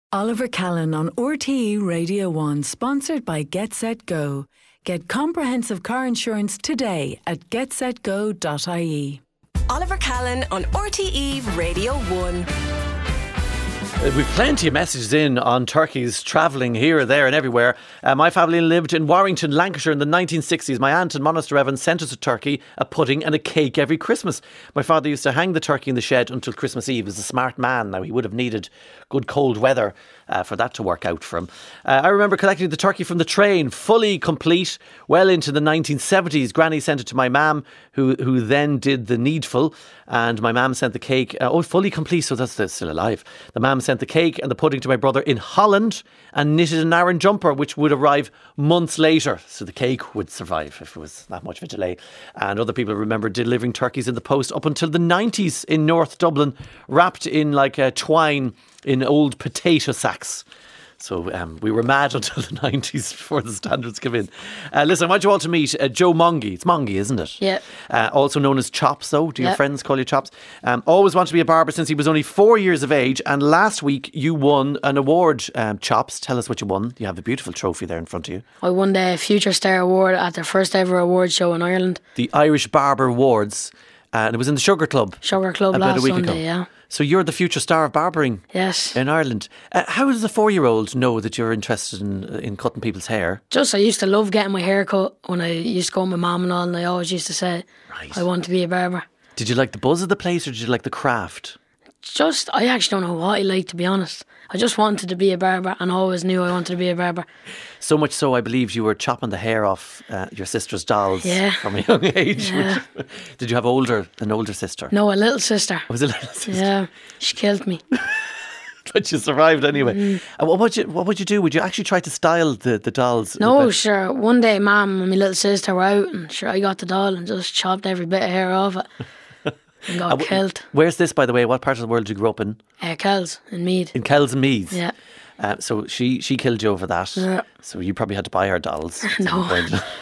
Oliver Callan on RTE Radio 1, sponsored by Get Set Go. Get comprehensive car insurance today at getsetgo.ie. Oliver Callan on RTE Radio 1. We've plenty of messages in on turkeys travelling here, there and everywhere. My family lived in Warrington, Lancashire in the 1960s. My aunt in Monasterevin sent us a turkey, a pudding and a cake every Christmas. My father used to hang the turkey in the shed until Christmas Eve. He was a smart man. Now, he would have needed good cold weather for that to work out for him. I remember collecting the turkey from the train, fully complete, well into the 1970s. Granny sent it to my mam, who then did the needful. And my mam sent the cake, fully complete, so that's still alive. The mam sent the cake and the pudding to my brother in Holland and knitted an Aran jumper, which would arrive months later. So the cake would survive if it was that much of a delay. And other people remember delivering turkeys in the post up until the 90s in North Dublin, wrapped in like twine in old potato sacks. So we were mad until the 90s before the standards came in. Listen, I want you all to meet Joe Mongie. It's Mongie, isn't it? Yeah. Also known as Chops, though. Do your friends call you Chops? Always wanted to be a barber since he was only 4 years of age. And last week you won an award, Chops. Tell us what you won. You have a beautiful trophy there in front of you. I won the Future Star Award at their first ever award show in Ireland. The Irish Barber Awards. And it was in the Sugar Club. Sugar Club last Sunday, yeah. So you're the future star of barbering. Yes. In Ireland. How does a 4-year-old know that you're interested in cutting people's hair? I used to love getting my hair cut when I used to go with my mum and all, and I always used to say, I want to be a barber. Did you like the buzz of the place or did you like the craft? I actually don't know what I like, to be honest. I just wanted to be a barber and always knew I wanted to be a barber. So much so, I believe you were chopping the hair off your sister's dolls from a young age. Yeah. Did you have an older sister? No, a little sister. Was it a little sister? Yeah, she killed me. But you survived anyway. And what would you do? Would you actually try to style the dolls? No, sure. One day, Mum and my little sister were out, and sure, I got the doll and just chopped every bit of hair off it. And got killed. Where's this, by the way? What part of the world did you grow up in? Kells in Meath. In Kells and Meath? Yeah. So she killed you over that. Yeah. So you probably had to buy her dolls. No.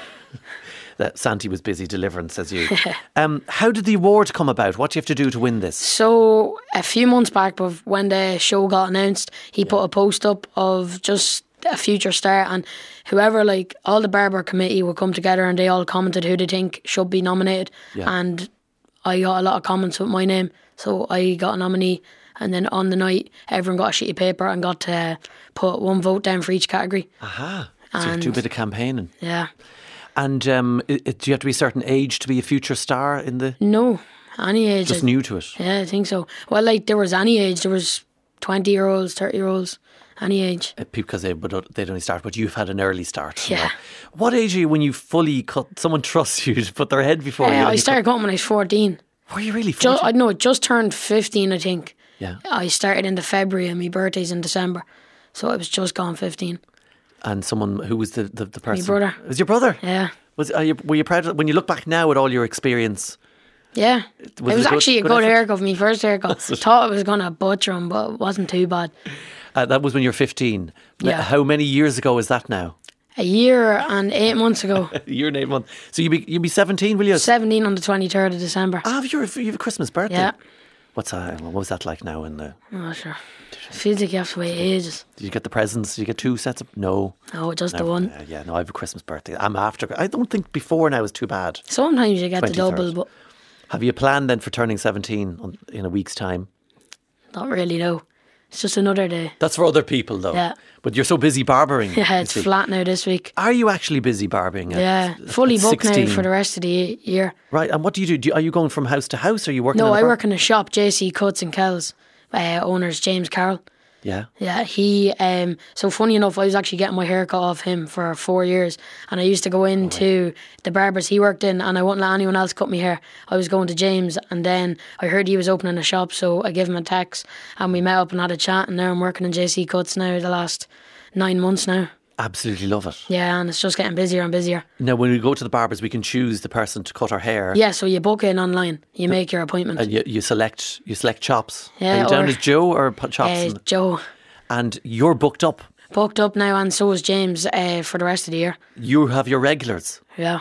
That Santi was busy delivering, says you. How did the award come about? What do you have to do to win this? So a few months back, when the show got announced, he put a post up of just a future star, and whoever, like all the barber committee would come together and they all commented who they think should be nominated. Yeah. And I got a lot of comments with my name, so I got a nominee. And then on the night, everyone got a sheet of paper and got to put one vote down for each category. Aha. So you do a bit of campaigning. Yeah. And do you have to be a certain age to be a future star in the... No, any age. Just new to it? Yeah, I think so. Well, like there was any age. There was 20-year-olds, 30-year-olds, any age. Because they'd only start, but you've had an early start. Yeah. You know? What age are you when you fully cut? Someone trusts you to put their head before you? I started cutting when I was 14. Were you really 14? I know, just turned 15, I think. Yeah. I started in the February and my birthday's in December. So I was just gone 15. And someone, who was the person? My brother. It was your brother? Yeah. Were you proud of, when you look back now at all your experience? Yeah. It was actually a good haircut, my first haircut. Thought I was going to butcher him, but it wasn't too bad. That was when you were 15. Yeah. How many years ago is that now? A year and 8 months ago. A year and 8 months. So you'll be 17, will you? 17 on the 23rd of December. You have a Christmas birthday? Yeah. What was that like now? Oh, sure. It feels like you have to wait ages. Did you get the presents? Did you get 2 sets of... No, just never. The one. No, I have a Christmas birthday. I'm after... I don't think before now is too bad. Sometimes you get 23rd. The double, but... Have you a plan then for turning 17 in a week's time? Not really, no. It's just another day. That's for other people, though. Yeah. But you're so busy barbering. Yeah, it's flat now this week. Are you actually busy barbering? Yeah, fully booked now for the rest of the year. Right, and what do you do? Are you going from house to house? Or are you working? No, I work in a shop, JC Cuts in Kells. Owner's James Carroll. Yeah. Yeah, he... so funny enough, I was actually getting my hair cut off him for 4 years, and I used to go into the barbers he worked in, and I wouldn't let anyone else cut my hair. I was going to James, and then I heard he was opening a shop, so I gave him a text, and we met up and had a chat, and now I'm working in JC Cuts now the last 9 months now. Absolutely love it. Yeah, and it's just getting busier and busier. Now, when we go to the barbers, we can choose the person to cut our hair. Yeah, so you book in online. You make your appointment. And you select Chops. Yeah, are you down as Joe or Chops? Joe. And you're booked up. Booked up now, and so is James for the rest of the year. You have your regulars. Yeah.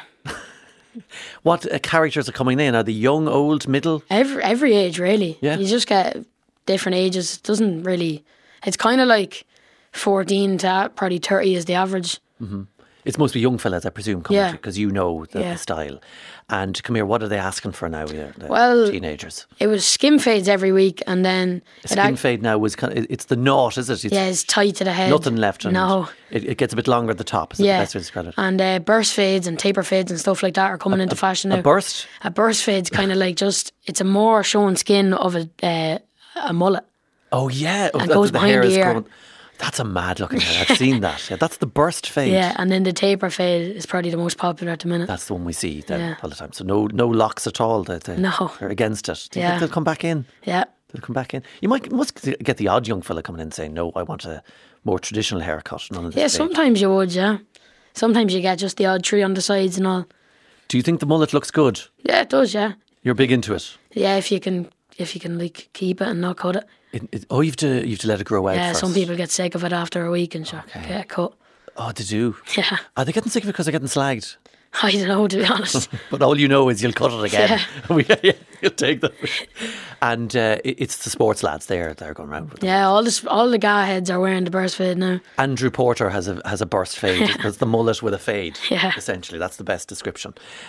What characters are coming in? Are they young, old, middle? Every age, really. Yeah. You just get different ages. It doesn't really... It's kind of like 14 to probably 30 is the average. It's mostly young fellas, I presume, coming Yeah. because you know the Yeah. style. And come here, what are they asking for now, the Well, teenagers? It was skin fades every week, and then Skin fade now was it's the knot, is it? It's yeah, it's tight to the head. nothing left. And No. It gets a bit longer at the top, is the Yeah, best way to describe it. and burst fades and taper fades and stuff like that are coming into fashion now. A burst? A burst fade's kind of like it's a more showing skin of a mullet. Oh, yeah. Oh, And goes the behind hair the is ear. growing. That's a mad looking hair. I've seen that. Yeah, that's the burst fade. Yeah, and then the taper fade is probably the most popular at the minute. That's the one we see then Yeah. all the time. So no locks at all. No. They're against it. Do you Yeah. think they'll come back in? Yeah. They'll come back in. You must get the odd young fella coming in saying, no, I want a more traditional haircut. None of this Yeah, fade." sometimes you would, yeah. Sometimes you get just the odd tree on the sides and all. Do you think the mullet looks good? Yeah, it does, yeah. You're big into it. Yeah, if you can like keep it and not cut it. You have to let it grow out Yeah, first. some people get sick of it after a week and get it cut. Oh, they do? Yeah. Are they getting sick of it because they're getting slagged? I don't know, to be honest. But all you know is you'll cut it again. Yeah. You'll take them. And it's the sports lads they're going around with them. Yeah, all the guy heads are wearing the burst fade now. Andrew Porter has a burst fade. It's the mullet with a fade. Yeah. Essentially, that's the best description.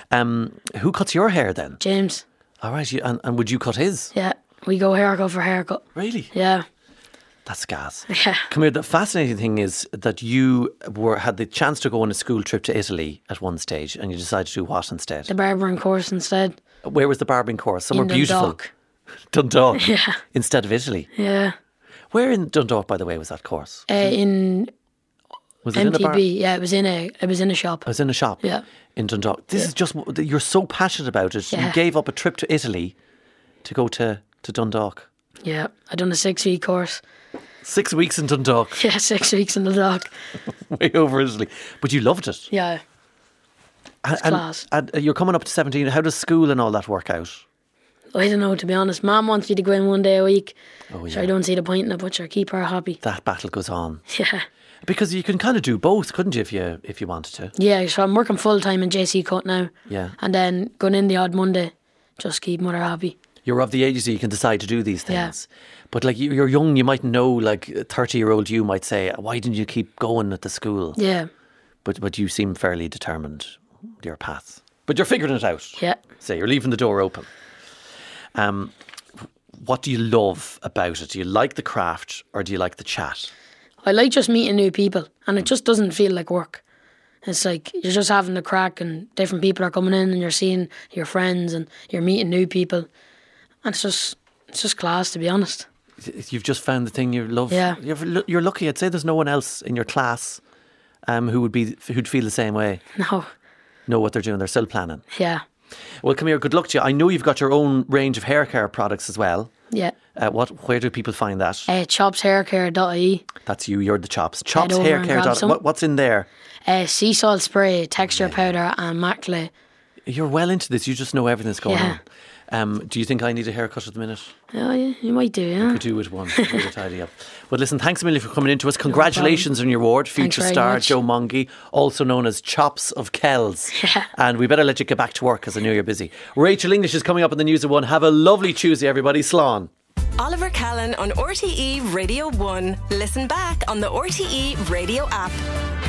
Who cuts your hair then? Had All right, and would you cut his? Yeah, we go haircut for haircut. Really? Yeah. That's gas. Yeah. Come here, the fascinating thing is that you had the chance to go on a school trip to Italy at one stage and you decided to do what instead? The barbering course instead. Where was the barbering course? Somewhere In beautiful. Dundalk. Dundalk. Yeah. Instead of Italy. Yeah. Where in Dundalk, by the way, was that course? In Was it in a bar? MTB, yeah, it was in a shop. I was in a shop. Yeah. In Dundalk. This is just, you're so passionate about it. Yeah. You gave up a trip to Italy to go to Dundalk. Yeah, I done a 6-week course. 6 weeks in Dundalk. Yeah, 6 weeks in the dock. Way over Italy. But you loved it. Yeah. And, class. and you're coming up to 17. How does school and all that work out? I don't know, to be honest. Mum wants you to go in one day a week. Oh, So yeah. I don't see the point in it, but sure, keep her happy. That battle goes on. Yeah. Because you can kind of do both, couldn't you, if you wanted to? Yeah, so I'm working full time in JC Cut now. Yeah. And then going in the odd Monday, just keep mother happy. You're of the age so you can decide to do these Yeah. things. But like you're young, you mightn't know, like a 30-year-old you might say, why didn't you keep going at the school? Yeah. But you seem fairly determined, your path. But you're figuring it out. Yeah. Say, you're leaving the door open. What do you love about it? Do you like the craft or do you like the chat? I like just meeting new people, and it just doesn't feel like work. It's like you're just having the crack and different people are coming in and you're seeing your friends and you're meeting new people. And it's just class, to be honest. You've just found the thing you love. Yeah. You're lucky. I'd say there's no one else in your class who'd feel the same way. No. Know what they're doing. They're still planning. Yeah. Well, come here. Good luck to you. I know you've got your own range of hair care products as well. Yeah. Where do people find that? Chopshaircare.ie. That's you. You're the Chops. Head over and grab Chopshaircare. some. What's in there? Sea salt spray, texture powder and matte clay. You're well into this. You just know everything that's going Yeah. on. Do you think I need a haircut at the minute? Oh, yeah, you might do, yeah. Could do with one. Could tidy up. Well, listen, thanks a million for coming into us. Congratulations on your award, Thanks future very star much. Joe Mongie, also known as Chops of Kells. Yeah. And we better let you get back to work because I know you're busy. Rachel English is coming up in the News at 1. Have a lovely Tuesday, everybody. Slán. Oliver Callan on RTE Radio 1. Listen back on the RTE Radio app.